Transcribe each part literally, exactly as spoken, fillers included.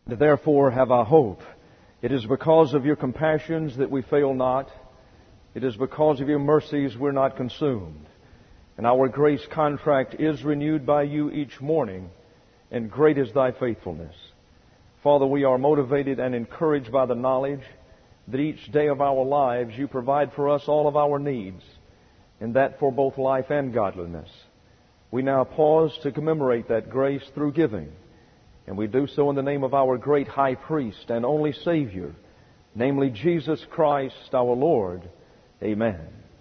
Therefore have I hope. It is because of your compassions that we fail not. It is because of your mercies we're not consumed. And our grace contract is renewed by you each morning, and great is thy faithfulness. Father, we are motivated and encouraged by the knowledge that each day of our lives you provide for us all of our needs, and that for both life and godliness. We now pause to commemorate that grace through giving, and we do so in the name of our great high priest and only Savior, namely Jesus Christ our Lord. Amen.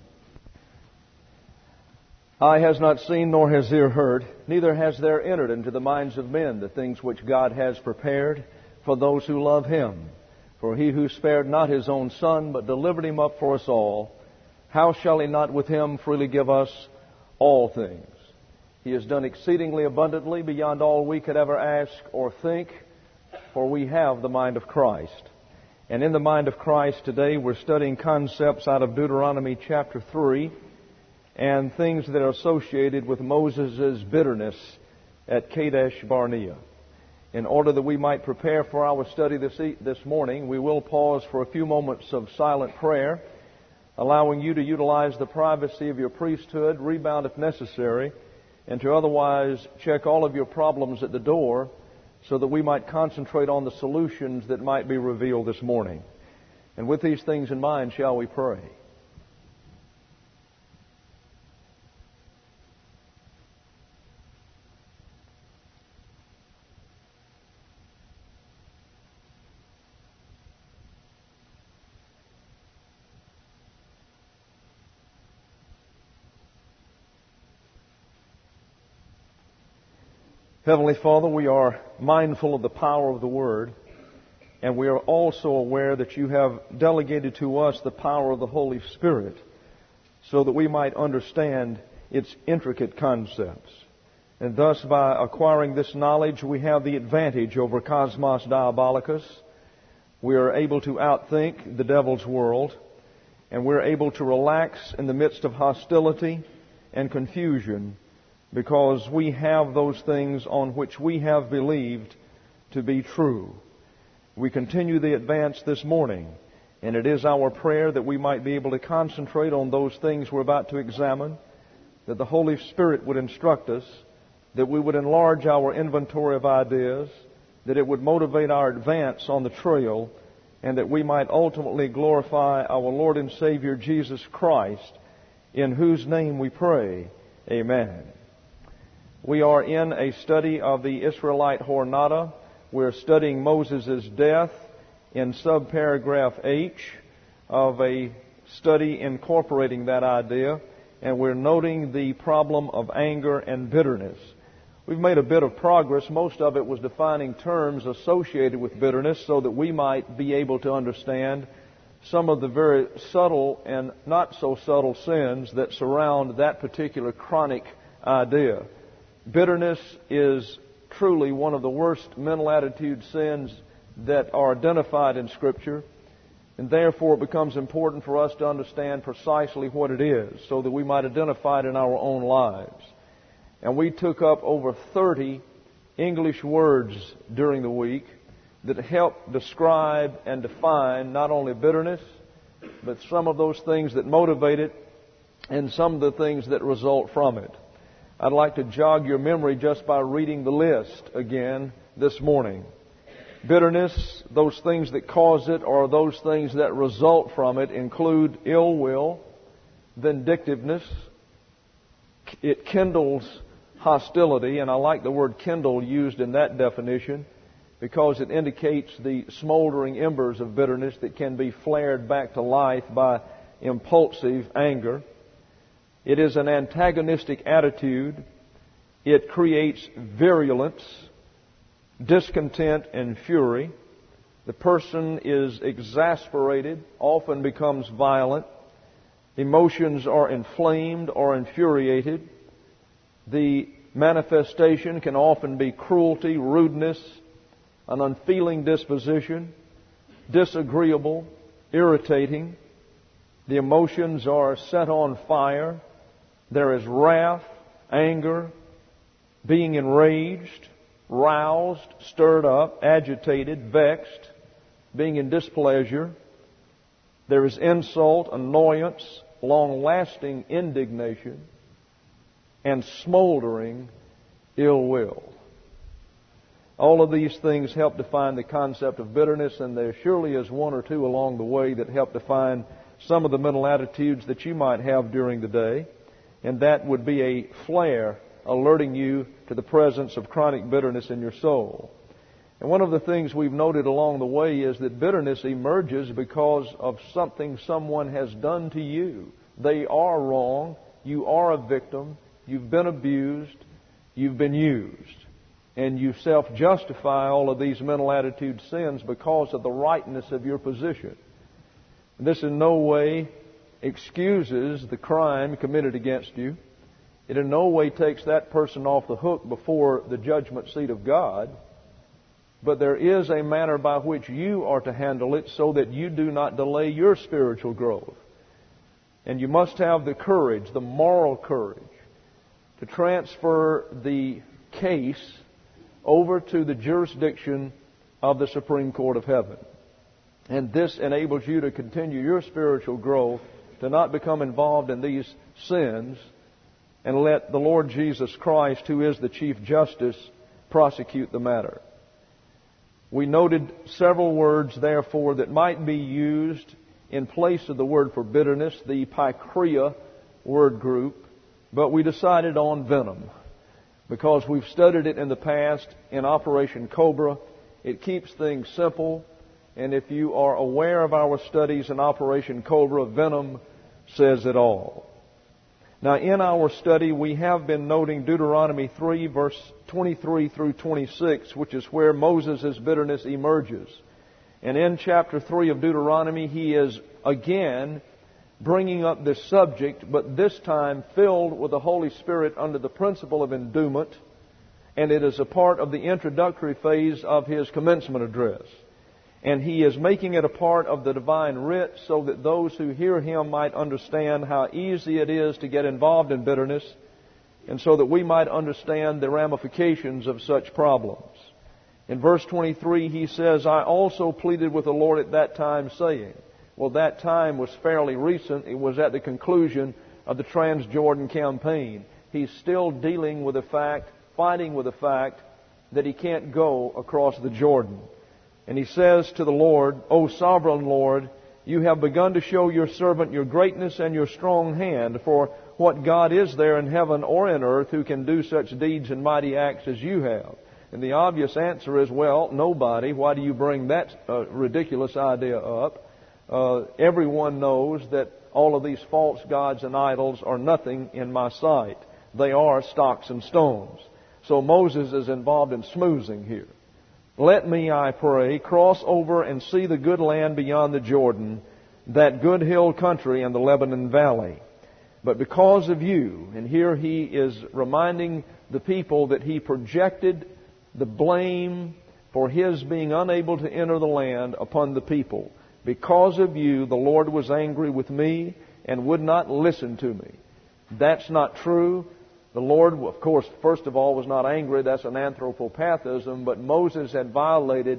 Eye has not seen, nor has ear heard, neither has there entered into the minds of men the things which God has prepared for those who love Him. For He who spared not His own Son, but delivered Him up for us all, how shall He not with Him freely give us all things? He has done exceedingly abundantly beyond all we could ever ask or think, for we have the mind of Christ. And in the mind of Christ today, we're studying concepts out of Deuteronomy chapter three, and things that are associated with Moses' bitterness at Kadesh Barnea. In order that we might prepare for our study this, e- this morning, we will pause for a few moments of silent prayer, allowing you to utilize the privacy of your priesthood, rebound if necessary, and to otherwise check all of your problems at the door so that we might concentrate on the solutions that might be revealed this morning. And with these things in mind, shall we pray? Heavenly Father, we are mindful of the power of the Word, and we are also aware that you have delegated to us the power of the Holy Spirit so that we might understand its intricate concepts. And thus, by acquiring this knowledge, we have the advantage over Cosmos Diabolicus. We are able to outthink the devil's world, and we're able to relax in the midst of hostility and confusion, because we have those things on which we have believed to be true. We continue the advance this morning, and it is our prayer that we might be able to concentrate on those things we're about to examine, that the Holy Spirit would instruct us, that we would enlarge our inventory of ideas, that it would motivate our advance on the trail, and that we might ultimately glorify our Lord and Savior Jesus Christ, in whose name we pray. Amen. We are in a study of the Israelite Jornada. We're studying Moses' death in subparagraph H of a study incorporating that idea, and we're noting the problem of anger and bitterness. We've made a bit of progress. Most of it was defining terms associated with bitterness so that we might be able to understand some of the very subtle and not so subtle sins that surround that particular chronic idea. Bitterness is truly one of the worst mental attitude sins that are identified in Scripture, and therefore it becomes important for us to understand precisely what it is so that we might identify it in our own lives. And we took up over thirty English words during the week that help describe and define not only bitterness, but some of those things that motivate it and some of the things that result from it. I'd like to jog your memory just by reading the list again this morning. Bitterness, those things that cause it or those things that result from it, include ill will, vindictiveness. It kindles hostility, and I like the word kindle used in that definition because it indicates the smoldering embers of bitterness that can be flared back to life by impulsive anger. It is an antagonistic attitude. It creates virulence, discontent, and fury. The person is exasperated, often becomes violent. Emotions are inflamed or infuriated. The manifestation can often be cruelty, rudeness, an unfeeling disposition, disagreeable, irritating. The emotions are set on fire. There is wrath, anger, being enraged, roused, stirred up, agitated, vexed, being in displeasure. There is insult, annoyance, long-lasting indignation, and smoldering ill will. All of these things help define the concept of bitterness, and there surely is one or two along the way that help define some of the mental attitudes that you might have during the day, and that would be a flare alerting you to the presence of chronic bitterness in your soul. And one of the things we've noted along the way is that bitterness emerges because of something someone has done to you. They are wrong. You are a victim. You've been abused. You've been used. And you self-justify all of these mental attitude sins because of the rightness of your position. This in no way excuses the crime committed against you. It in no way takes that person off the hook before the judgment seat of God. But there is a manner by which you are to handle it so that you do not delay your spiritual growth. And you must have the courage, the moral courage, to transfer the case over to the jurisdiction of the Supreme Court of Heaven. And this enables you to continue your spiritual growth, to not become involved in these sins, and let the Lord Jesus Christ, who is the Chief Justice, prosecute the matter. We noted several words, therefore, that might be used in place of the word for bitterness, the pikria word group, but we decided on venom because we've studied it in the past in Operation Cobra. It keeps things simple, and if you are aware of our studies in Operation Cobra, venom says it all. Now, in our study, we have been noting Deuteronomy three, verse twenty-three through twenty-six, which is where Moses' bitterness emerges. And in chapter three of Deuteronomy, he is again bringing up this subject, but this time filled with the Holy Spirit under the principle of endowment, and it is a part of the introductory phase of his commencement address. And he is making it a part of the divine writ so that those who hear him might understand how easy it is to get involved in bitterness, and so that we might understand the ramifications of such problems. In verse twenty-three, he says, I also pleaded with the Lord at that time, saying, well, that time was fairly recent. It was at the conclusion of the Transjordan campaign. He's still dealing with the fact, fighting with the fact that he can't go across the Jordan. And he says to the Lord, O sovereign Lord, you have begun to show your servant your greatness and your strong hand. For what God is there in heaven or in earth who can do such deeds and mighty acts as you have? And the obvious answer is, well, nobody. Why do you bring that uh, ridiculous idea up? Uh, everyone knows that all of these false gods and idols are nothing in my sight. They are stocks and stones. So Moses is involved in smoozing here. Let me, I pray, cross over and see the good land beyond the Jordan, that good hill country and the Lebanon valley. But because of you, and here he is reminding the people that he projected the blame for his being unable to enter the land upon the people. Because of you, the Lord was angry with me and would not listen to me. That's not true. The Lord, of course, first of all, was not angry. That's an anthropopathism. But Moses had violated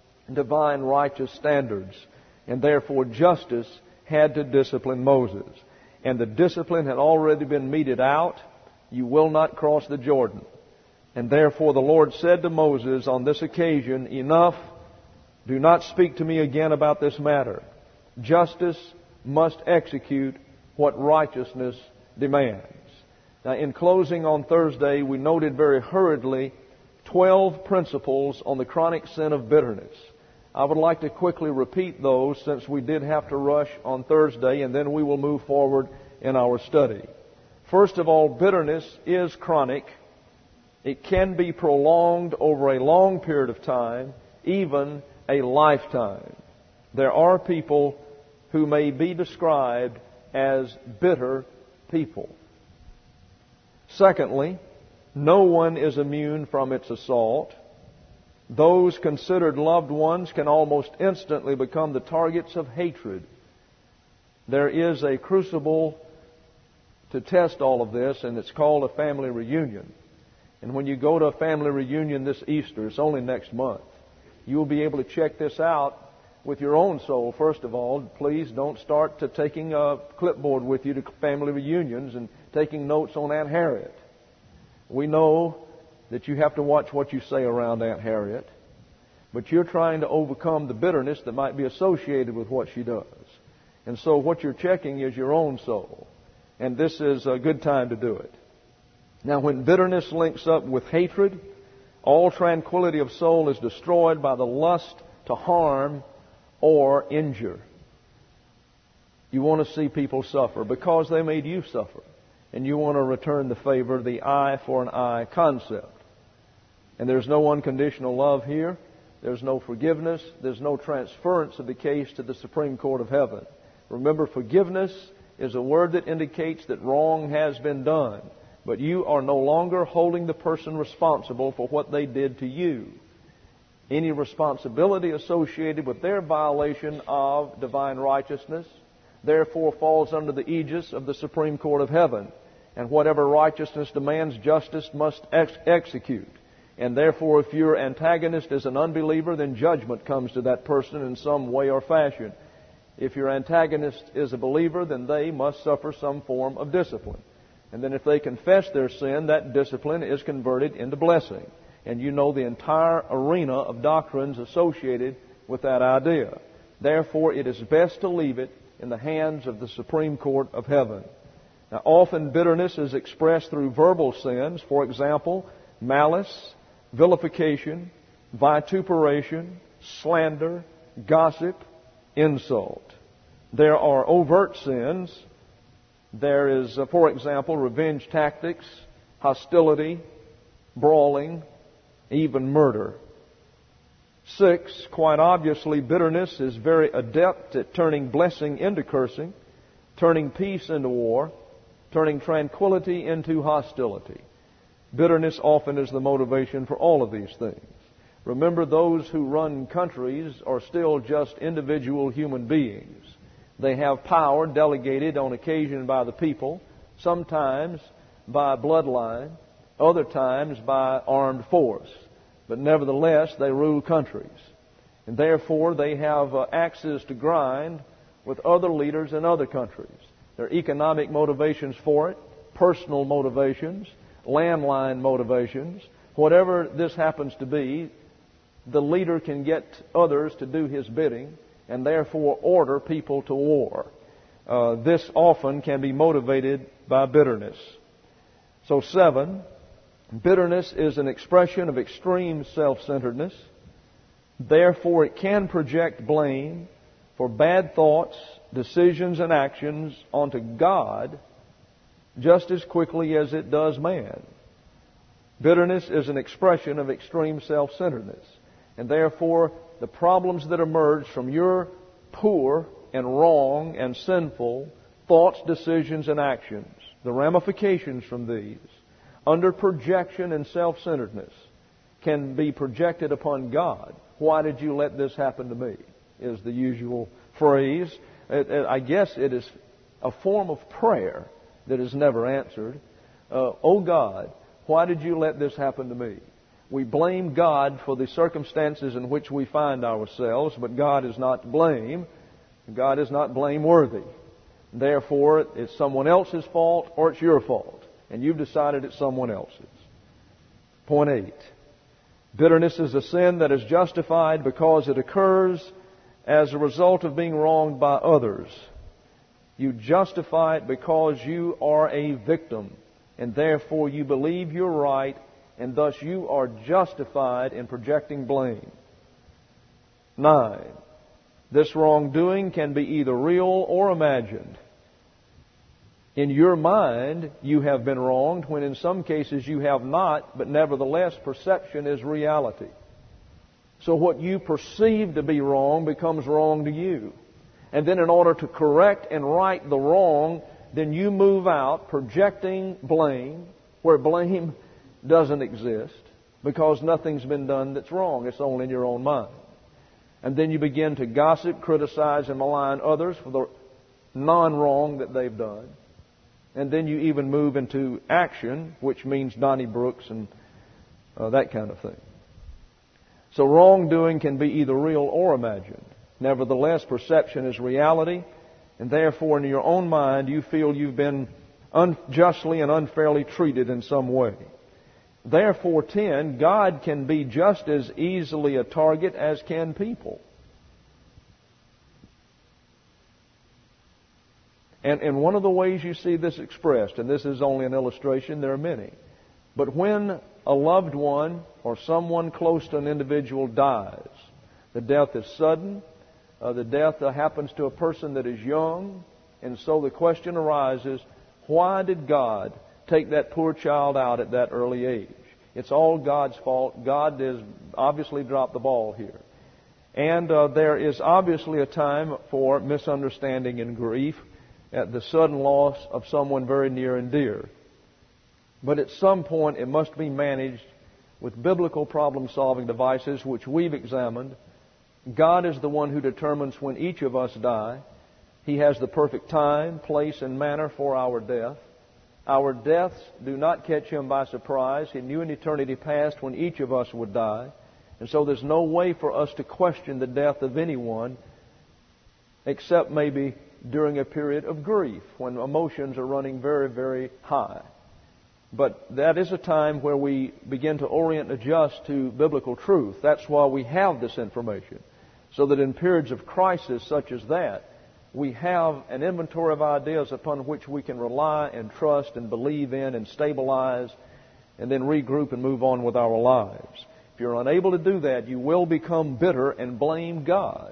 divine righteous standards. And therefore justice had to discipline Moses. And the discipline had already been meted out. You will not cross the Jordan. And therefore the Lord said to Moses on this occasion, enough. Do not speak to me again about this matter. Justice must execute what righteousness demands. Now, in closing on Thursday, we noted very hurriedly twelve principles on the chronic sin of bitterness. I would like to quickly repeat those since we did have to rush on Thursday, and then we will move forward in our study. First of all, bitterness is chronic. It can be prolonged over a long period of time, even a lifetime. There are people who may be described as bitter people. Secondly, no one is immune from its assault. Those considered loved ones can almost instantly become the targets of hatred. There is a crucible to test all of this, and it's called a family reunion. And when you go to a family reunion this Easter, it's only next month, you will be able to check this out with your own soul. First of all, please don't start to taking a clipboard with you to family reunions and taking notes on Aunt Harriet. We know that you have to watch what you say around Aunt Harriet, but you're trying to overcome the bitterness that might be associated with what she does. And so what you're checking is your own soul. And this is a good time to do it. Now, when bitterness links up with hatred, all tranquility of soul is destroyed by the lust to harm or injure. You want to see people suffer because they made you suffer. And you want to return the favor, the eye for an eye concept. And there's no unconditional love here. There's no forgiveness. There's no transference of the case to the Supreme Court of Heaven. Remember, forgiveness is a word that indicates that wrong has been done. But you are no longer holding the person responsible for what they did to you. Any responsibility associated with their violation of divine righteousness therefore falls under the aegis of the Supreme Court of Heaven. And whatever righteousness demands, justice must ex- execute. And therefore, if your antagonist is an unbeliever, then judgment comes to that person in some way or fashion. If your antagonist is a believer, then they must suffer some form of discipline. And then if they confess their sin, that discipline is converted into blessing. And you know the entire arena of doctrines associated with that idea. Therefore, it is best to leave it in the hands of the Supreme Court of Heaven. Now, often bitterness is expressed through verbal sins. For example, malice, vilification, vituperation, slander, gossip, insult. There are overt sins. There is, uh, for example, revenge tactics, hostility, brawling, even murder. Six, quite obviously, bitterness is very adept at turning blessing into cursing, turning peace into war, turning tranquility into hostility. Bitterness often is the motivation for all of these things. Remember, those who run countries are still just individual human beings. They have power delegated on occasion by the people, sometimes by bloodline, other times by armed force. But nevertheless, they rule countries. And therefore, they have uh, axes to grind with other leaders in other countries. There are economic motivations for it, personal motivations, landline motivations. Whatever this happens to be, the leader can get others to do his bidding and therefore order people to war. Uh, this often can be motivated by bitterness. So seven, bitterness is an expression of extreme self-centeredness. Therefore, it can project blame for bad thoughts, decisions, and actions onto God just as quickly as it does man. Bitterness is an expression of extreme self-centeredness. And therefore, the problems that emerge from your poor and wrong and sinful thoughts, decisions, and actions, the ramifications from these, under projection and self-centeredness, can be projected upon God. Why did you let this happen to me? Is the usual phrase. It, it, I guess it is a form of prayer that is never answered. Uh, oh God, why did you let this happen to me? We blame God for the circumstances in which we find ourselves, but God is not to blame. God is not blameworthy. Therefore, it's someone else's fault or it's your fault. And you've decided it's someone else's. Point eight. Bitterness is a sin that is justified because it occurs as a result of being wronged by others. You justify it because you are a victim, and therefore you believe you're right, and thus you are justified in projecting blame. Nine. This wrongdoing can be either real or imagined. In your mind, you have been wronged, when in some cases you have not, but nevertheless, perception is reality. So what you perceive to be wrong becomes wrong to you. And then in order to correct and right the wrong, then you move out projecting blame where blame doesn't exist, because nothing's been done that's wrong. It's only in your own mind. And then you begin to gossip, criticize, and malign others for the non-wrong that they've done. And then you even move into action, which means Donnie Brooks and uh, that kind of thing. So wrongdoing can be either real or imagined. Nevertheless, perception is reality, and therefore in your own mind you feel you've been unjustly and unfairly treated in some way. Therefore, ten, God can be just as easily a target as can people. And, and one of the ways you see this expressed, and this is only an illustration, there are many, but when a loved one or someone close to an individual dies, the death is sudden, uh, the death uh, happens to a person that is young, and so the question arises, why did God take that poor child out at that early age? It's all God's fault. God has obviously dropped the ball here. And uh, there is obviously a time for misunderstanding and grief at the sudden loss of someone very near and dear. But at some point it must be managed with biblical problem-solving devices which we've examined. God is the one who determines when each of us die. He has the perfect time, place, and manner for our death. Our deaths do not catch Him by surprise. He knew in eternity past when each of us would die. And so there's no way for us to question the death of anyone except maybe during a period of grief when emotions are running very, very high. But that is a time where we begin to orient and adjust to biblical truth. That's why we have this information. So that in periods of crisis such as that, we have an inventory of ideas upon which we can rely and trust and believe in and stabilize and then regroup and move on with our lives. If you're unable to do that, you will become bitter and blame God.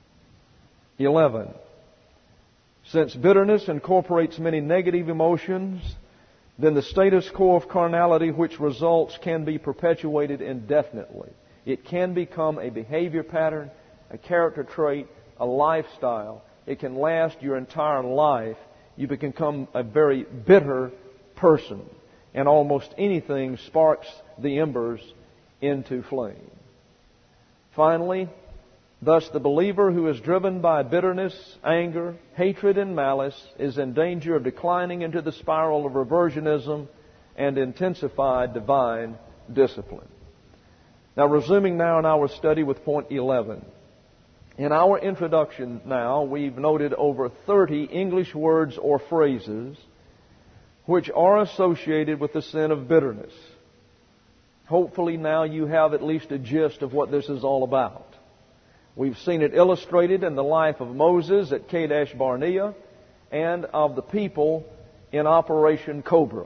eleven. Since bitterness incorporates many negative emotions, then the status quo of carnality which results can be perpetuated indefinitely. It can become a behavior pattern, a character trait, a lifestyle. It can last your entire life. You become a very bitter person, and almost anything sparks the embers into flame. Finally, thus the believer who is driven by bitterness, anger, hatred, and malice is in danger of declining into the spiral of reversionism and intensified divine discipline. Now, resuming now in our study with point eleven. In our introduction now, we've noted over thirty English words or phrases which are associated with the sin of bitterness. Hopefully now you have at least a gist of what this is all about. We've seen it illustrated in the life of Moses at Kadesh Barnea and of the people in Operation Cobra.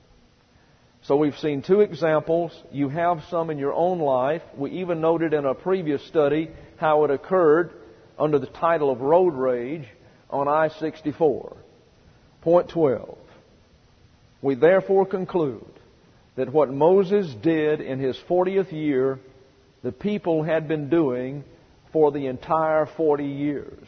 So we've seen two examples. You have some in your own life. We even noted in a previous study how it occurred under the title of road rage on I sixty-four. Point twelve. We therefore conclude that what Moses did in his fortieth year, the people had been doing for the entire forty years.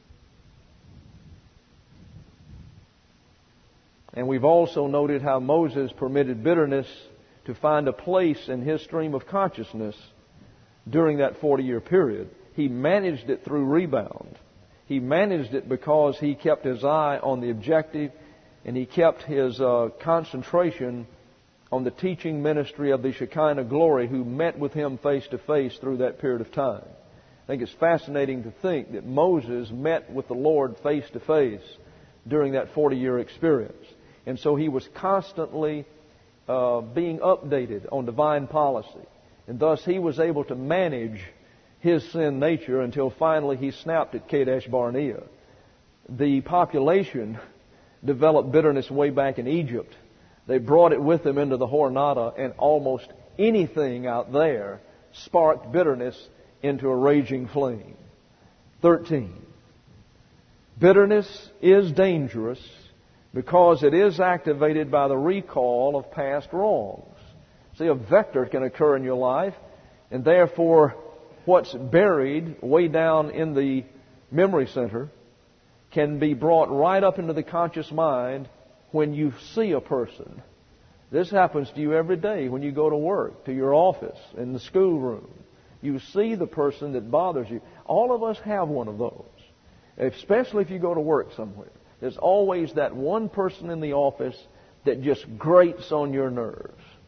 And we've also noted how Moses permitted bitterness to find a place in his stream of consciousness during that forty-year period. He managed it through rebound. He managed it because he kept his eye on the objective and he kept his uh, concentration on the teaching ministry of the Shekinah glory who met with him face to face through that period of time. I think it's fascinating to think that Moses met with the Lord face to face during that forty-year experience. And so he was constantly uh, being updated on divine policy. And thus he was able to manage his sin nature until finally he snapped at Kadesh Barnea. The population developed bitterness way back in Egypt. They brought it with them into the Hornada, and almost anything out there sparked bitterness into a raging flame. thirteen. Bitterness is dangerous because it is activated by the recall of past wrongs. See, a vector can occur in your life, and therefore what's buried way down in the memory center can be brought right up into the conscious mind when you see a person. This happens to you every day when you go to work, to your office, in the schoolroom. You see the person that bothers you. All of us have one of those, especially if you go to work somewhere. There's always that one person in the office that just grates on your nerves.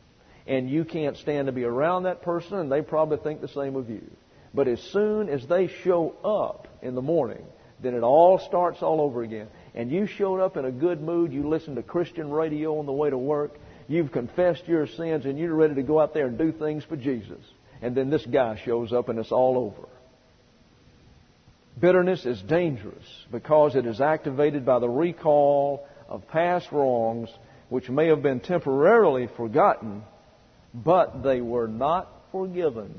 and you can't stand to be around that person, and they probably think the same of you. But as soon as they show up in the morning, then it all starts all over again. And you showed up in a good mood, you listened to Christian radio on the way to work, you've confessed your sins, and you're ready to go out there and do things for Jesus. And then this guy shows up and it's all over. Bitterness is dangerous because it is activated by the recall of past wrongs which may have been temporarily forgotten, but they were not forgiven.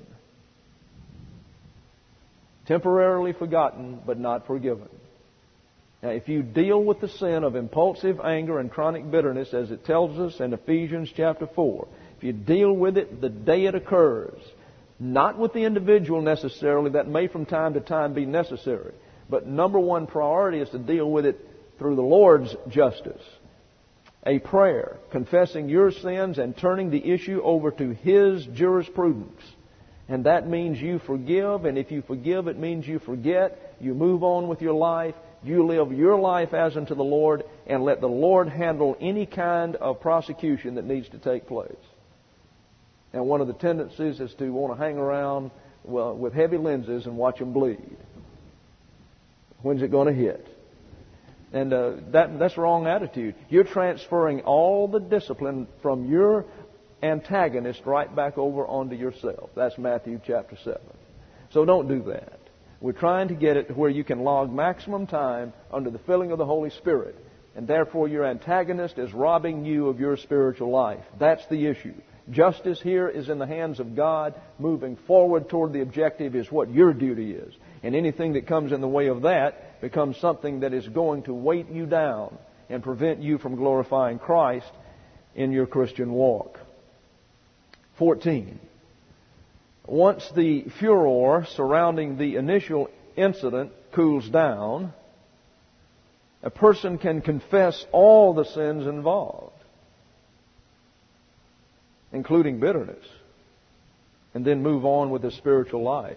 Temporarily forgotten, but not forgiven. Now, if you deal with the sin of impulsive anger and chronic bitterness, as it tells us in Ephesians chapter four, if you deal with it the day it occurs, not with the individual necessarily, that may from time to time be necessary, but number one priority is to deal with it through the Lord's justice. A prayer, confessing your sins and turning the issue over to His jurisprudence. And that means you forgive, and if you forgive, it means you forget, you move on with your life, you live your life as unto the Lord, and let the Lord handle any kind of prosecution that needs to take place. And one of the tendencies is to want to hang around well, with heavy lenses and watch them bleed. When's it going to hit? And uh, that, that's the wrong attitude. You're transferring all the discipline from your antagonist right back over onto yourself. That's Matthew chapter seven. So don't do that. We're trying to get it where you can log maximum time under the filling of the Holy Spirit. And therefore your antagonist is robbing you of your spiritual life. That's the issue. Justice here is in the hands of God. Moving forward toward the objective is what your duty is. And anything that comes in the way of that becomes something that is going to weight you down and prevent you from glorifying Christ in your Christian walk. fourteen. Once the furor surrounding the initial incident cools down, a person can confess all the sins involved, including bitterness, and then move on with his spiritual life.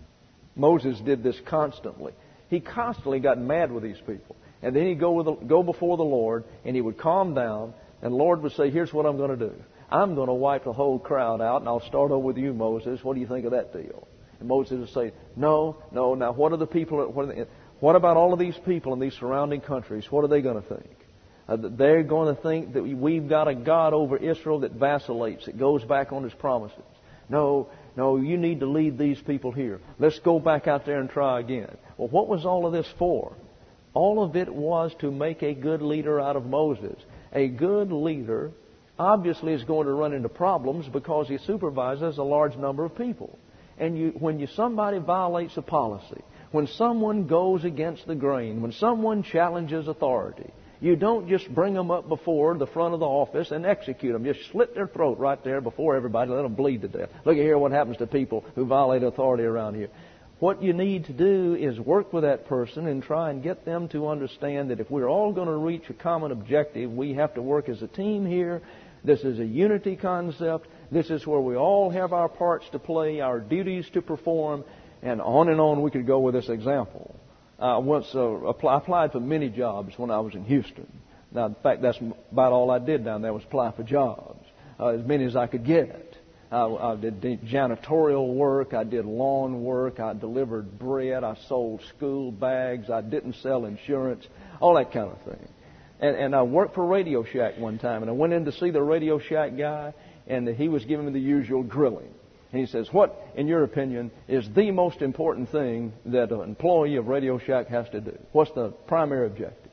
Moses did this constantly. He constantly got mad with these people. And then he'd go, with the, go before the Lord, and he would calm down, and the Lord would say, here's what I'm going to do. I'm going to wipe the whole crowd out, and I'll start over with you, Moses. What do you think of that deal? And Moses would say, no, no, now what are the people, what, are they, what about all of these people in these surrounding countries? What are they going to think? Uh, they're going to think that we've got a God over Israel that vacillates, that goes back on His promises. No, no, you need to lead these people here. Let's go back out there and try again. Well, what was all of this for? All of it was to make a good leader out of Moses. A good leader obviously is going to run into problems because he supervises a large number of people. And you, when you, somebody violates a policy, when someone goes against the grain, when someone challenges authority, you don't just bring them up before the front of the office and execute them. Just slit their throat right there before everybody, let them bleed to death. Look at here what happens to people who violate authority around here. What you need to do is work with that person and try and get them to understand that if we're all going to reach a common objective, we have to work as a team here. This is a unity concept. This is where we all have our parts to play, our duties to perform, and on and on we could go with this example. I once uh, apply, applied for many jobs when I was in Houston. Now, in fact, that's about all I did down there was apply for jobs, uh, as many as I could get. I, I did janitorial work. I did lawn work. I delivered bread. I sold school bags. I didn't sell insurance, all that kind of thing. And, and I worked for Radio Shack one time, and I went in to see the Radio Shack guy, and he was giving me the usual grilling. And he says, what, in your opinion, is the most important thing that an employee of Radio Shack has to do? What's the primary objective?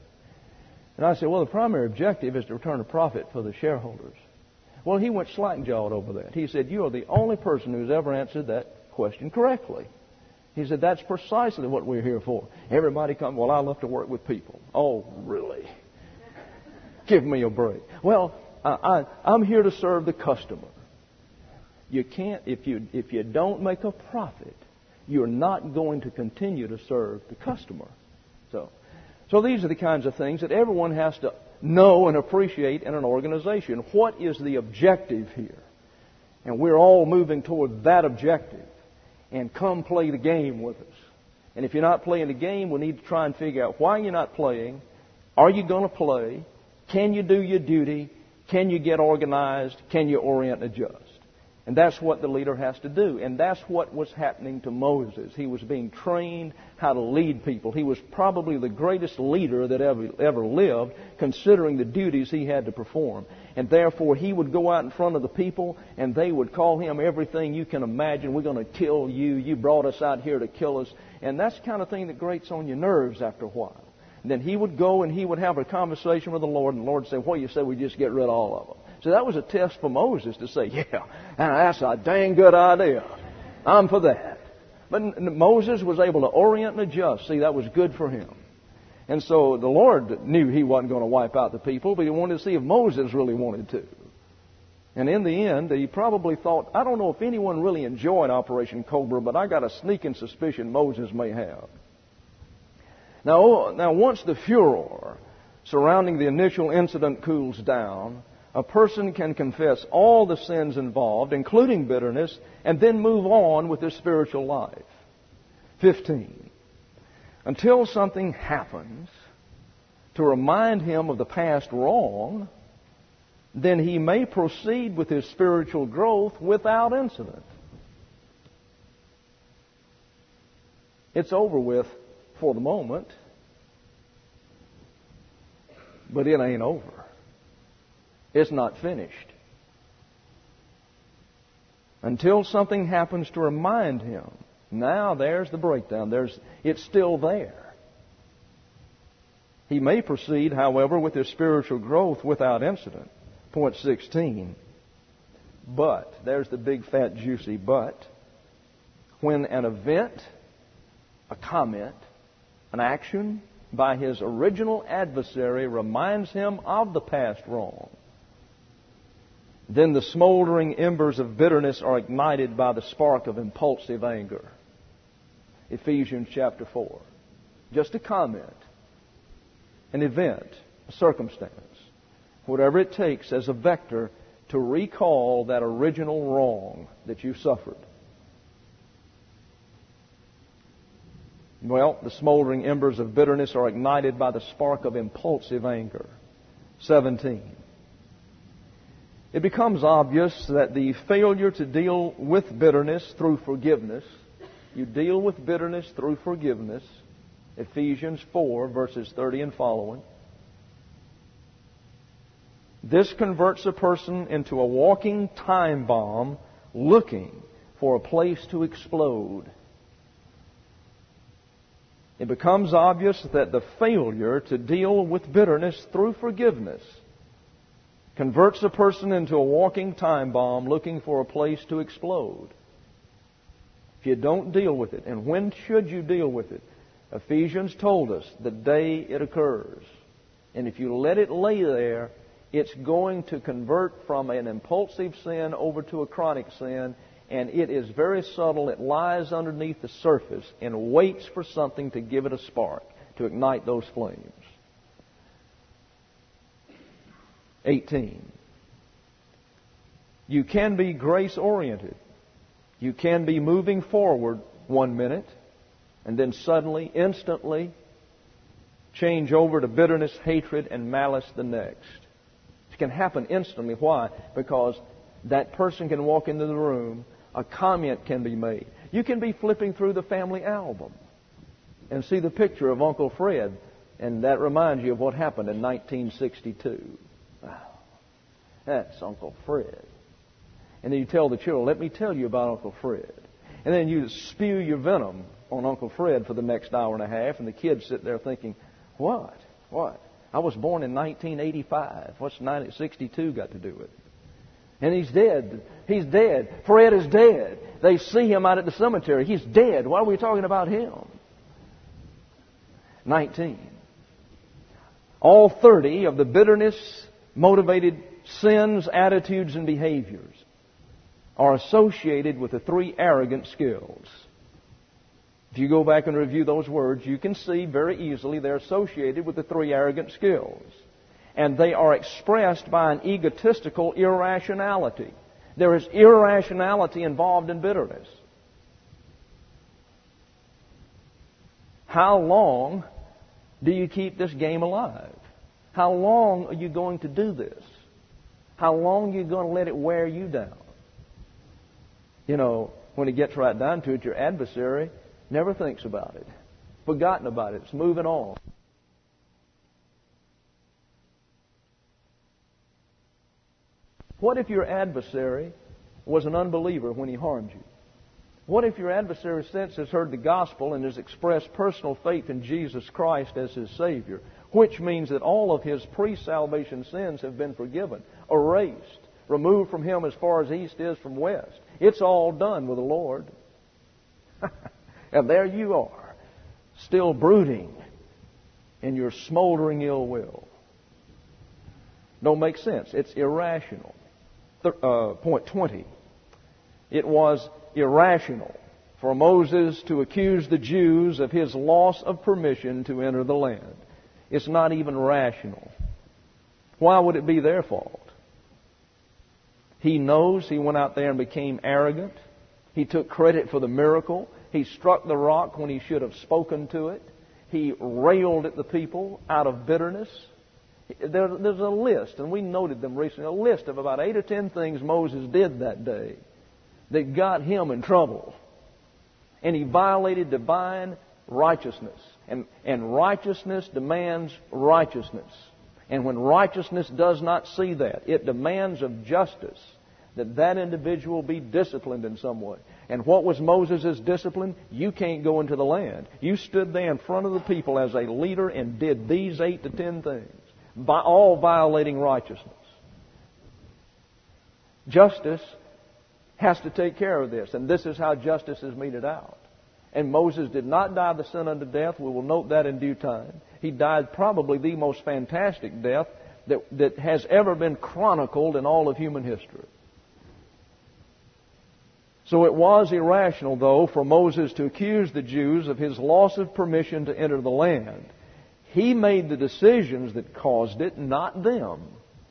And I said, well, the primary objective is to return a profit for the shareholders. Well, he went slack-jawed over that. He said, you are the only person who's ever answered that question correctly. He said, that's precisely what we're here for. Everybody comes, well, I love to work with people. Oh, really? Give me a break. Well, I, I, I'm here to serve the customer. You can't, if you if you don't make a profit, you're not going to continue to serve the customer. So, so these are the kinds of things that everyone has to know and appreciate in an organization. What is the objective here? And we're all moving toward that objective. And come play the game with us. And if you're not playing the game, we need to try and figure out why you're not playing. Are you going to play? Can you do your duty? Can you get organized? Can you orient and adjust? And that's what the leader has to do. And that's what was happening to Moses. He was being trained how to lead people. He was probably the greatest leader that ever, ever lived, considering the duties he had to perform. And therefore, he would go out in front of the people, and they would call him everything you can imagine. We're going to kill you. You brought us out here to kill us. And that's the kind of thing that grates on your nerves after a while. And then he would go and he would have a conversation with the Lord, and the Lord would say, "Well, you say we just get rid of all of them." So that was a test for Moses to say, "Yeah, that's a dang good idea. I'm for that." But Moses was able to orient and adjust. See, that was good for him. And so the Lord knew he wasn't going to wipe out the people, but he wanted to see if Moses really wanted to. And in the end, he probably thought, I don't know if anyone really enjoyed Operation Cobra, but I got a sneaking suspicion Moses may have. Now, now once the furor surrounding the initial incident cools down, a person can confess all the sins involved, including bitterness, and then move on with their spiritual life. Fifteen. Until something happens to remind him of the past wrong, then he may proceed with his spiritual growth without incident. It's over with for the moment, but it ain't over. It's not finished. Until something happens to remind him. Now there's the breakdown. There's, it's still there. He may proceed, however, with his spiritual growth without incident. Point sixteen. But, there's the big, fat, juicy but. When an event, a comment, an action by his original adversary reminds him of the past wrong, then the smoldering embers of bitterness are ignited by the spark of impulsive anger. Ephesians chapter four. Just a comment, an event, a circumstance, whatever it takes as a vector to recall that original wrong that you suffered. Well, the smoldering embers of bitterness are ignited by the spark of impulsive anger. seventeen. It becomes obvious that the failure to deal with bitterness through forgiveness, you deal with bitterness through forgiveness, Ephesians four, verses thirty and following. This converts a person into a walking time bomb looking for a place to explode. It becomes obvious that the failure to deal with bitterness through forgiveness converts a person into a walking time bomb looking for a place to explode. If you don't deal with it, and when should you deal with it? Ephesians told us the day it occurs. And if you let it lay there, it's going to convert from an impulsive sin over to a chronic sin, and it is very subtle. It lies underneath the surface and waits for something to give it a spark, to ignite those flames. eighteen. You can be grace-oriented. You can be moving forward one minute and then suddenly, instantly, change over to bitterness, hatred, and malice the next. It can happen instantly. Why? Because that person can walk into the room, a comment can be made. You can be flipping through the family album and see the picture of Uncle Fred, and that reminds you of what happened in nineteen sixty-two. Wow, that's Uncle Fred. And then you tell the children, let me tell you about Uncle Fred. And then you spew your venom on Uncle Fred for the next hour and a half, and the kids sit there thinking, what? What? I was born in nineteen eighty-five. What's nineteen sixty-two got to do with it? And he's dead. He's dead. Fred is dead. They see him out at the cemetery. He's dead. Why are we talking about him? nineteen. All thirty of the bitterness-motivated sins, attitudes, and behaviors are associated with the three arrogant skills. If you go back and review those words, you can see very easily they're associated with the three arrogant skills. And they are expressed by an egotistical irrationality. There is irrationality involved in bitterness. How long do you keep this game alive? How long are you going to do this? How long are you going to let it wear you down? You know, when it gets right down to it, your adversary never thinks about it. Forgotten about it. It's moving on. What if your adversary was an unbeliever when he harmed you? What if your adversary since has heard the gospel and has expressed personal faith in Jesus Christ as his Savior, which means that all of his pre-salvation sins have been forgiven, erased, removed from him as far as east is from west? It's all done with the Lord. And there you are, still brooding in your smoldering ill will. Don't make sense. It's irrational. Th- uh, point twenty. It was irrational for Moses to accuse the Jews of his loss of permission to enter the land. It's not even rational. Why would it be their fault? He knows he went out there and became arrogant. He took credit for the miracle. He struck the rock when he should have spoken to it. He railed at the people out of bitterness. There, there's a list, and we noted them recently, a list of about eight or ten things Moses did that day that got him in trouble. And he violated divine righteousness. And, and righteousness demands righteousness. And when righteousness does not see that, it demands of justice that that individual be disciplined in some way. And what was Moses' discipline? You can't go into the land. You stood there in front of the people as a leader and did these eight to ten things, by all violating righteousness. Justice has to take care of this, and this is how justice is meted out. And Moses did not die the sin unto death. We will note that in due time. He died probably the most fantastic death that, that has ever been chronicled in all of human history. So it was irrational, though, for Moses to accuse the Jews of his loss of permission to enter the land. He made the decisions that caused it, not them.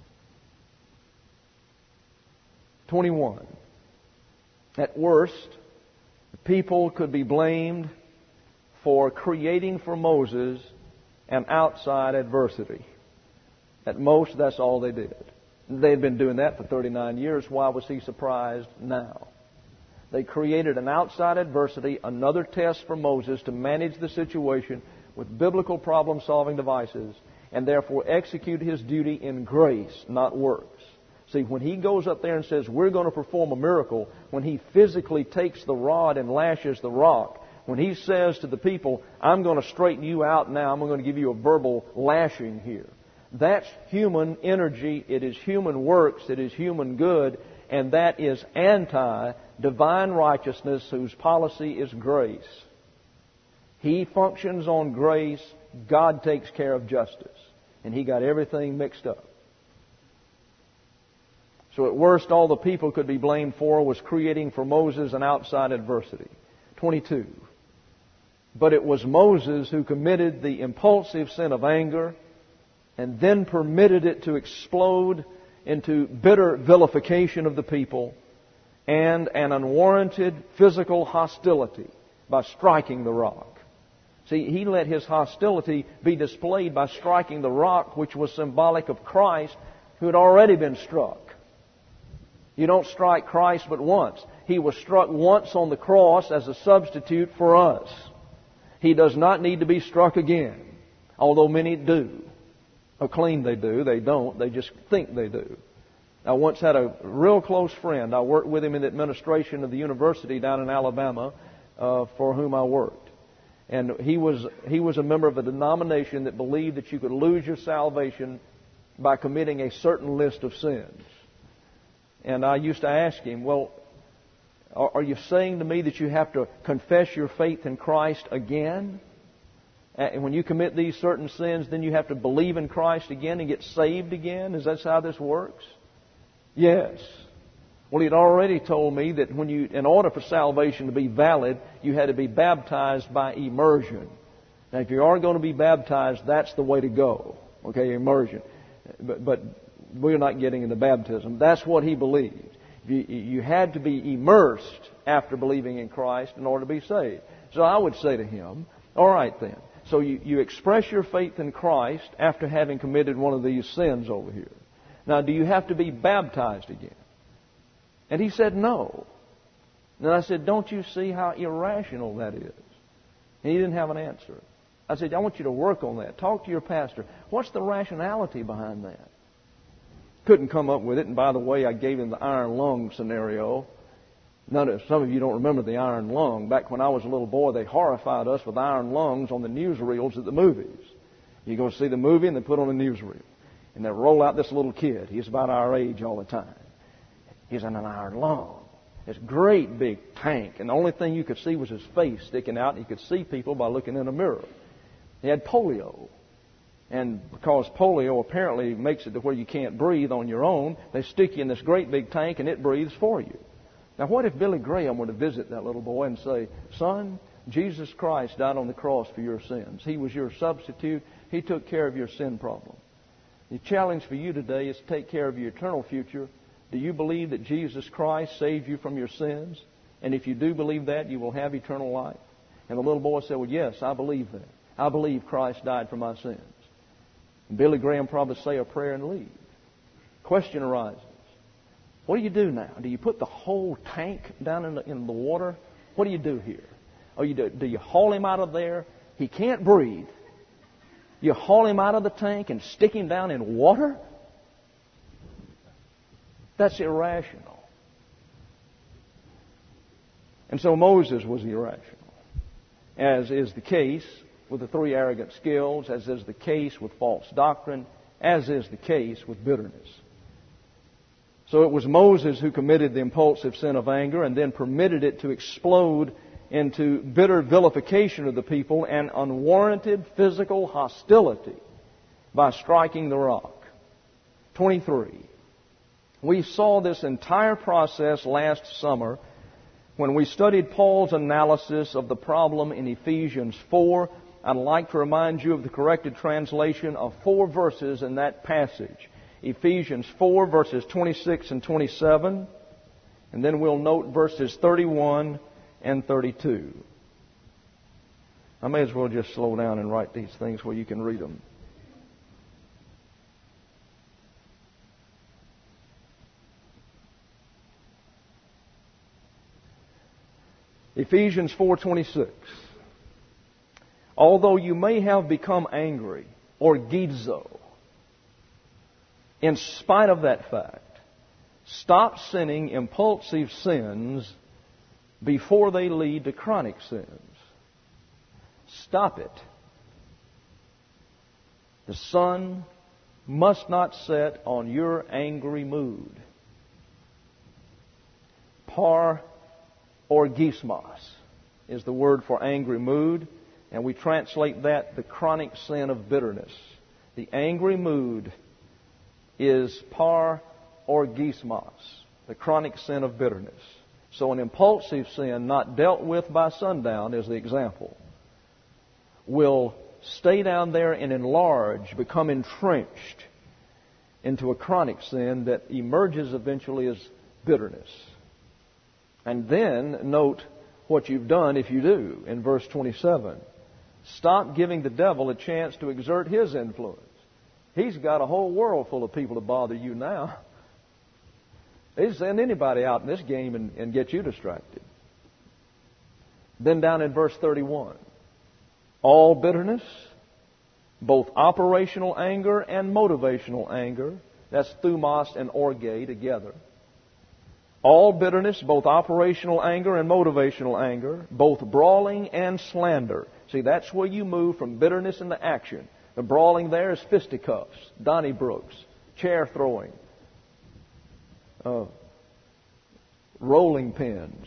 twenty-one. At worst, the people could be blamed for creating for Moses an outside adversity. At most, that's all they did. They had been doing that for thirty-nine years. Why was he surprised now? They created an outside adversity, another test for Moses to manage the situation with biblical problem-solving devices, and therefore execute his duty in grace, not works. See, when he goes up there and says, we're going to perform a miracle, when he physically takes the rod and lashes the rock, when he says to the people, I'm going to straighten you out now, I'm going to give you a verbal lashing here, that's human energy, it is human works, it is human good, and that is anti-divine righteousness whose policy is grace. He functions on grace, God takes care of justice. And he got everything mixed up. So at worst, all the people could be blamed for was creating for Moses an outside adversity. twenty-two. But it was Moses who committed the impulsive sin of anger and then permitted it to explode into bitter vilification of the people and an unwarranted physical hostility by striking the rock. See, he let his hostility be displayed by striking the rock, which was symbolic of Christ, who had already been struck. You don't strike Christ but once. He was struck once on the cross as a substitute for us. He does not need to be struck again, although many do. Oh, claim they do. They don't. They just think they do. I once had a real close friend. I worked with him in the administration of the university down in Alabama uh, for whom I worked. And he was he was a member of a denomination that believed that you could lose your salvation by committing a certain list of sins. And I used to ask him, well, are, are you saying to me that you have to confess your faith in Christ again? And when you commit these certain sins, then you have to believe in Christ again and get saved again? Is that how this works? Yes. Well, he'd already told me that when you, in order for salvation to be valid, you had to be baptized by immersion. Now, if you are going to be baptized, that's the way to go. Okay, immersion. But, but we're not getting into baptism. That's what he believed. You, you had to be immersed after believing in Christ in order to be saved. So I would say to him, all right then. So you, you express your faith in Christ after having committed one of these sins over here. Now, do you have to be baptized again? And he said no. And I said, don't you see how irrational that is? And he didn't have an answer. I said, I want you to work on that. Talk to your pastor. What's the rationality behind that? Couldn't come up with it. And by the way, I gave him the iron lung scenario. None of, some of you don't remember the iron lung. Back when I was a little boy, they horrified us with iron lungs on the newsreels at the movies. You go see the movie and they put on a newsreel. And they roll out this little kid. He's about our age all the time. He's in an iron lung. This great big tank. And the only thing you could see was his face sticking out. And you could see people by looking in a mirror. He had polio. And because polio apparently makes it to where you can't breathe on your own, they stick you in this great big tank and it breathes for you. Now, what if Billy Graham were to visit that little boy and say, son, Jesus Christ died on the cross for your sins. He was your substitute. He took care of your sin problem. The challenge for you today is to take care of your eternal future. Do you believe that Jesus Christ saved you from your sins? And if you do believe that, you will have eternal life. And the little boy said, well, yes, I believe that. I believe Christ died for my sins. And Billy Graham probably say a prayer and leave. Question arises. What do you do now? Do you put the whole tank down in the, in the water? What do you do here? Or you do, do you haul him out of there? He can't breathe. You haul him out of the tank and stick him down in water? That's irrational. And so Moses was irrational, as is the case with the three arrogant skills, as is the case with false doctrine, as is the case with bitterness. So it was Moses who committed the impulsive sin of anger and then permitted it to explode into bitter vilification of the people and unwarranted physical hostility by striking the rock. twenty-three. We saw this entire process last summer when we studied Paul's analysis of the problem in Ephesians four. I'd like to remind you of the corrected translation of four verses in that passage. Ephesians four, verses twenty-six and twenty-seven. And then we'll note verses thirty-one and thirty-two. I may as well just slow down and write these things where you can read them. Ephesians four twenty-six. Although you may have become angry or gizo, in spite of that fact, stop sinning impulsive sins before they lead to chronic sins. Stop it. The sun must not set on your angry mood. Par orgismos is the word for angry mood, and we translate that the chronic sin of bitterness. The angry mood is par orgismos, the chronic sin of bitterness. So an impulsive sin not dealt with by sundown, is the example, will stay down there and enlarge, become entrenched into a chronic sin that emerges eventually as bitterness. And then note what you've done if you do in verse twenty-seven. Stop giving the devil a chance to exert his influence. He's got a whole world full of people to bother you now. He'd send anybody out in this game and, and get you distracted. Then down in verse thirty-one. All bitterness, both operational anger and motivational anger, that's thumos and orge together. All bitterness, both operational anger and motivational anger, both brawling and slander. See, that's where you move from bitterness into action. The brawling there is fisticuffs, Donnybrooks, chair throwing, uh, rolling pins.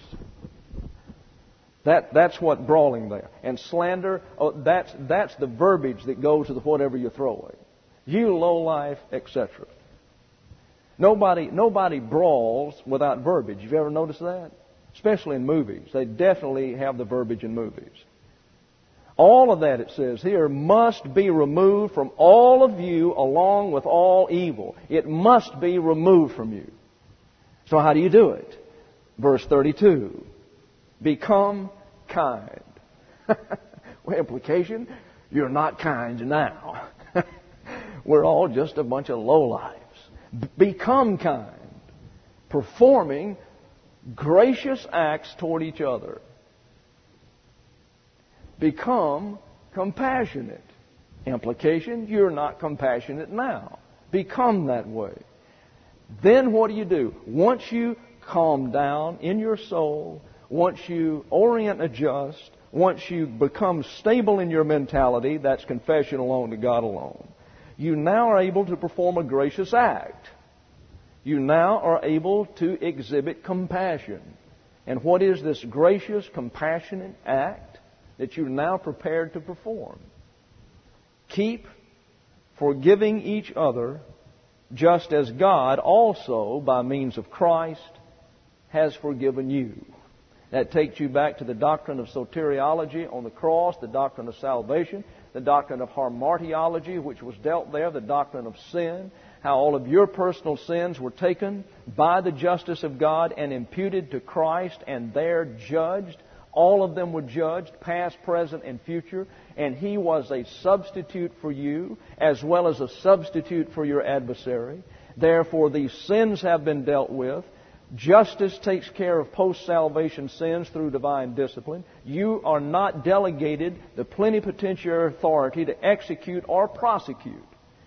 That, that's what brawling there. And slander, oh, that's, that's the verbiage that goes with whatever you're throwing. You lowlife, et cetera. Nobody, nobody brawls without verbiage. Have you ever noticed that? Especially in movies. They definitely have the verbiage in movies. All of that, it says here, must be removed from all of you along with all evil. It must be removed from you. So how do you do it? Verse thirty-two. Become kind. Well, implication, you're not kind now. We're all just a bunch of lowlifes. Become kind. Performing gracious acts toward each other. Become compassionate. Implication, you're not compassionate now. Become that way. Then what do you do? Once you calm down in your soul, once you orient and adjust, once you become stable in your mentality, that's confession alone to God alone, you now are able to perform a gracious act. You now are able to exhibit compassion. And what is this gracious, compassionate act that you're now prepared to perform? Keep forgiving each other just as God also, by means of Christ, has forgiven you. That takes you back to the doctrine of soteriology on the cross, the doctrine of salvation, the doctrine of hamartiology, which was dealt there, the doctrine of sin, how all of your personal sins were taken by the justice of God and imputed to Christ and there judged. All of them were judged, past, present, and future, and He was a substitute for you as well as a substitute for your adversary. Therefore, these sins have been dealt with. Justice takes care of post-salvation sins through divine discipline. You are not delegated the plenipotentiary authority to execute or prosecute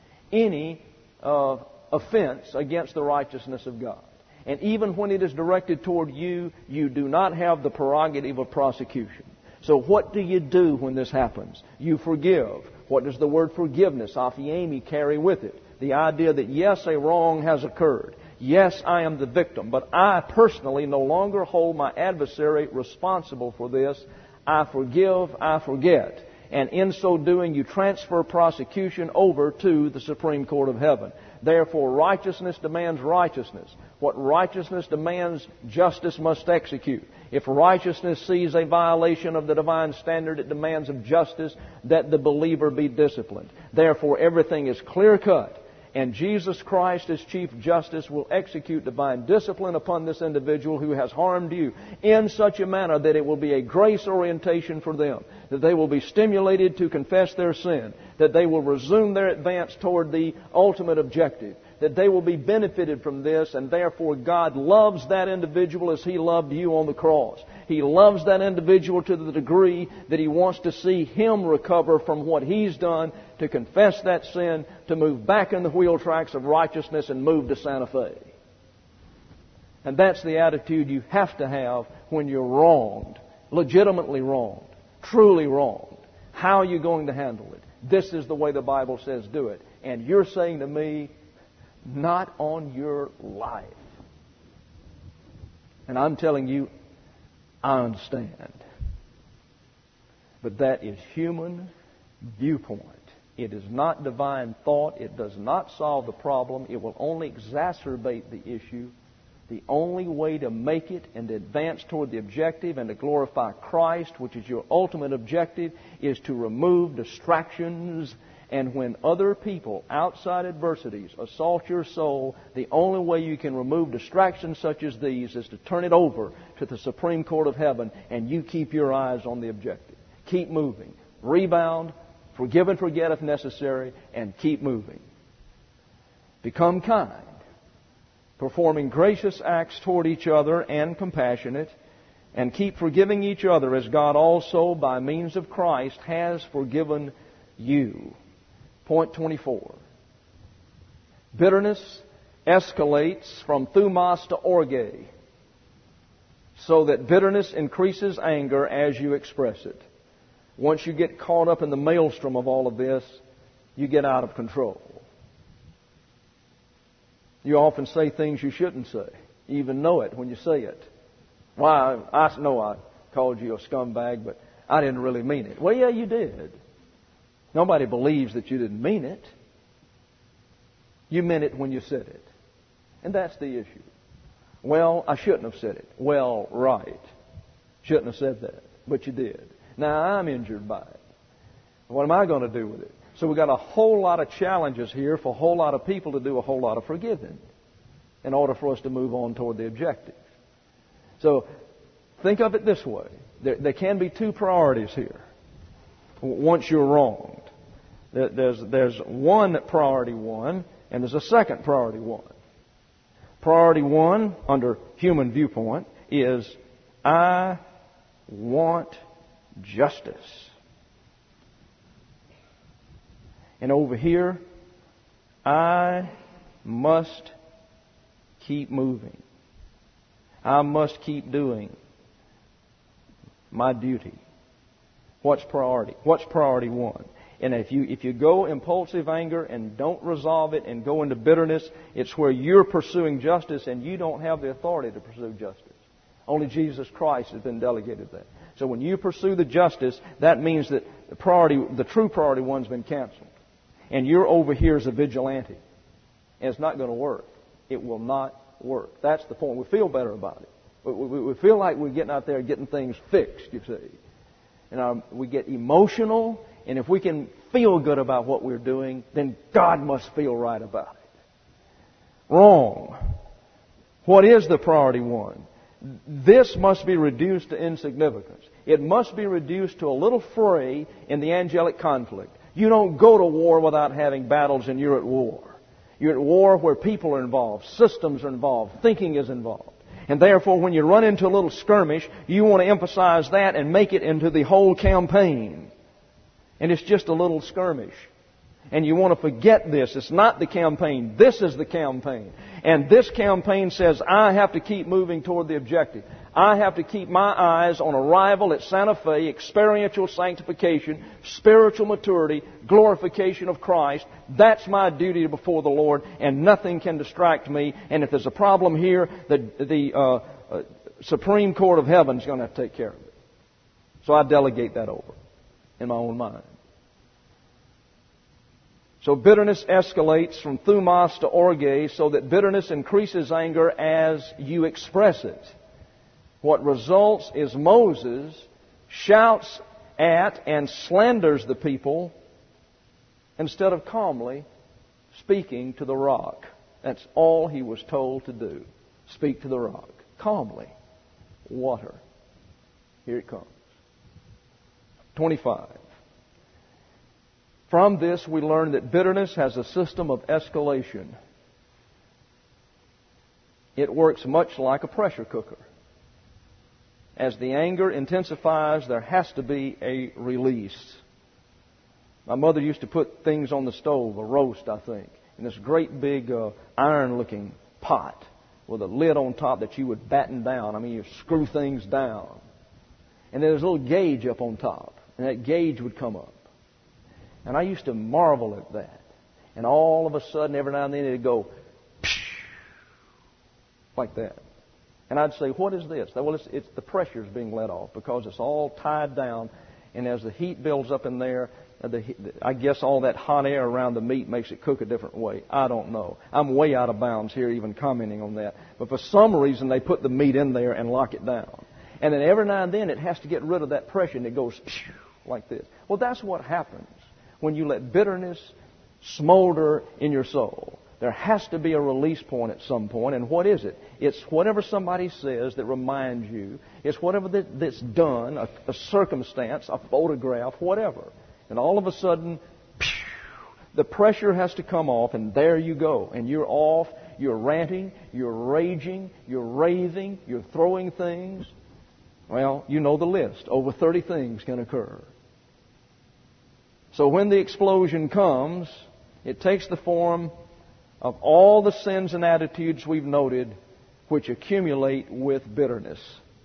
any uh, offense against the righteousness of God. And even when it is directed toward you, you do not have the prerogative of prosecution. So what do you do when this happens? You forgive. What does the word forgiveness, aphiemi, carry with it? The idea that yes, a wrong has occurred. Yes, I am the victim, but I personally no longer hold my adversary responsible for this. I forgive, I forget. And in so doing, you transfer prosecution over to the Supreme Court of Heaven. Therefore, righteousness demands righteousness. What righteousness demands, justice must execute. If righteousness sees a violation of the divine standard, it demands of justice that the believer be disciplined. Therefore, everything is clear-cut. And Jesus Christ, as Chief Justice, will execute divine discipline upon this individual who has harmed you in such a manner that it will be a grace orientation for them, that they will be stimulated to confess their sin, that they will resume their advance toward the ultimate objective, that they will be benefited from this, and therefore God loves that individual as He loved you on the cross. He loves that individual to the degree that He wants to see him recover from what he's done, to confess that sin, to move back in the wheel tracks of righteousness and move to Santa Fe. And that's the attitude you have to have when you're wronged, legitimately wronged, truly wronged. How are you going to handle it? This is the way the Bible says do it. And you're saying to me, not on your life. And I'm telling you, I understand. But that is human viewpoint. It is not divine thought. It does not solve the problem. It will only exacerbate the issue. The only way to make it and to advance toward the objective and to glorify Christ, which is your ultimate objective, is to remove distractions. And when other people, outside adversities, assault your soul, the only way you can remove distractions such as these is to turn it over to the Supreme Court of Heaven, and you keep your eyes on the objective. Keep moving. Rebound, forgive and forget if necessary, and keep moving. Become kind, performing gracious acts toward each other and compassionate, and keep forgiving each other as God also, by means of Christ, has forgiven you. Point twenty-four. Bitterness escalates from thumos to orge, so that bitterness increases anger as you express it. Once you get caught up in the maelstrom of all of this, you get out of control. You often say things you shouldn't say. You even know it when you say it. Why, I know I called you a scumbag, but I didn't really mean it. Well, yeah, you did. Nobody believes that you didn't mean it. You meant it when you said it. And that's the issue. Well, I shouldn't have said it. Well, right. Shouldn't have said that. But you did. Now I'm injured by it. What am I going to do with it? So we've got a whole lot of challenges here for a whole lot of people to do a whole lot of forgiving in order for us to move on toward the objective. So think of it this way. There, there can be two priorities here once you're wronged. There's, there's one priority one, and there's a second priority one. Priority one, under human viewpoint, is, I want justice. And over here, I must keep moving. I must keep doing my duty. What's priority? What's priority one? And if you if you go impulsive anger and don't resolve it and go into bitterness, it's where you're pursuing justice and you don't have the authority to pursue justice. Only Jesus Christ has been delegated that. So when you pursue the justice, that means that the priority, the true priority one's been canceled. And you're over here as a vigilante. And it's not going to work. It will not work. That's the point. We feel better about it. We, we, we feel like we're getting out there and getting things fixed, you see. And our, we get emotional, and if we can feel good about what we're doing, then God must feel right about it. Wrong. What is the priority one? This must be reduced to insignificance. It must be reduced to a little fray in the angelic conflict. You don't go to war without having battles, and you're at war. You're at war where people are involved, systems are involved, thinking is involved. And therefore, when you run into a little skirmish, you want to emphasize that and make it into the whole campaign. And it's just a little skirmish. And you want to forget this. It's not the campaign. This is the campaign. And this campaign says, I have to keep moving toward the objective. I have to keep my eyes on arrival at Santa Fe, experiential sanctification, spiritual maturity, glorification of Christ. That's my duty before the Lord, and nothing can distract me. And if there's a problem here, the, the uh, uh, Supreme Court of Heaven is going to have to take care of it. So I delegate that over in my own mind. So bitterness escalates from thumos to orge, so that bitterness increases anger as you express it. What results is Moses shouts at and slanders the people instead of calmly speaking to the rock. That's all he was told to do. Speak to the rock. Calmly. Water. Here it comes. twenty-five. From this we learn that bitterness has a system of escalation. It works much like a pressure cooker. As the anger intensifies, there has to be a release. My mother used to put things on the stove, a roast, I think, in this great big uh, iron-looking pot with a lid on top that you would batten down. I mean, you screw things down. And there was a little gauge up on top, and that gauge would come up. And I used to marvel at that. And all of a sudden, every now and then, it would go like that. And I'd say, what is this? Well, it's, it's the pressure's being let off because it's all tied down. And as the heat builds up in there, the, I guess all that hot air around the meat makes it cook a different way. I don't know. I'm way out of bounds here even commenting on that. But for some reason, they put the meat in there and lock it down. And then every now and then, it has to get rid of that pressure, and it goes like this. Well, that's what happens when you let bitterness smolder in your soul. There has to be a release point at some point. And what is it? It's whatever somebody says that reminds you. It's whatever that, that's done, a, a circumstance, a photograph, whatever. And all of a sudden, the pressure has to come off, and there you go. And you're off, you're ranting, you're raging, you're raving, you're throwing things. Well, you know the list. Over thirty things can occur. So when the explosion comes, it takes the form of all the sins and attitudes we've noted which accumulate with bitterness.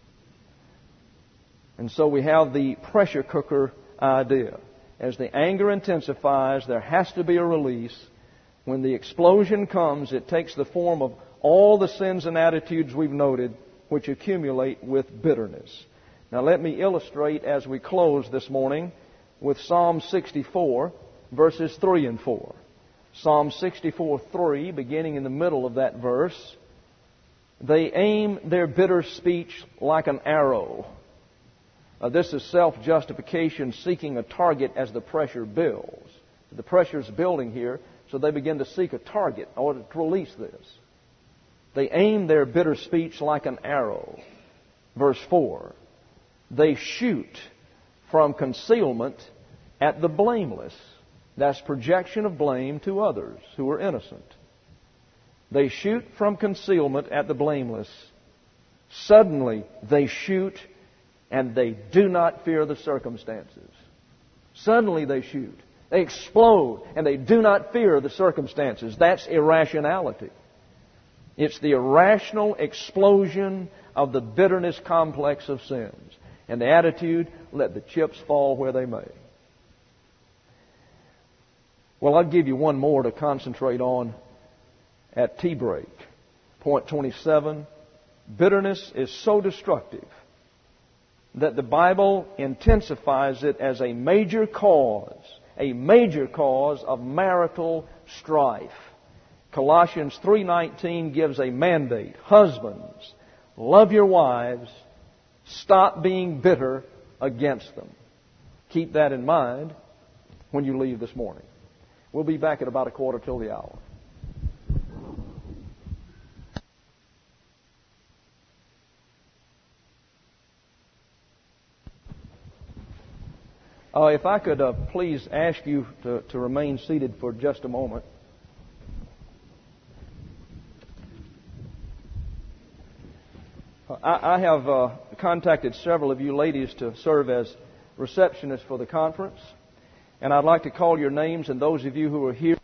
And so we have the pressure cooker idea. As the anger intensifies, there has to be a release. When the explosion comes, it takes the form of all the sins and attitudes we've noted which accumulate with bitterness. Now let me illustrate as we close this morning with Psalm sixty-four, verses three and four. Psalm sixty-four, three, beginning in the middle of that verse. They aim their bitter speech like an arrow. Uh, this is self-justification, seeking a target as the pressure builds. The pressure is building here, so they begin to seek a target in order to release this. They aim their bitter speech like an arrow. Verse four. They shoot from concealment at the blameless. That's projection of blame to others who are innocent. They shoot from concealment at the blameless, Suddenly they shoot and they do not fear the circumstances. Suddenly they shoot. They explode and they do not fear the circumstances. That's irrationality. It's the irrational explosion of the bitterness complex of sins. And the attitude, let the chips fall where they may. Well, I'll give you one more to concentrate on at tea break. Point twenty-seven. Bitterness is so destructive that the Bible intensifies it as a major cause, a major cause of marital strife. Colossians three nineteen gives a mandate. Husbands, love your wives. Stop being bitter against them. Keep that in mind when you leave this morning. We'll be back at about a quarter till the hour. Uh, if I could uh, please ask you to, to remain seated for just a moment. I, I have uh, contacted several of you ladies to serve as receptionists for the conference. And I'd like to call your names, and those of you who are here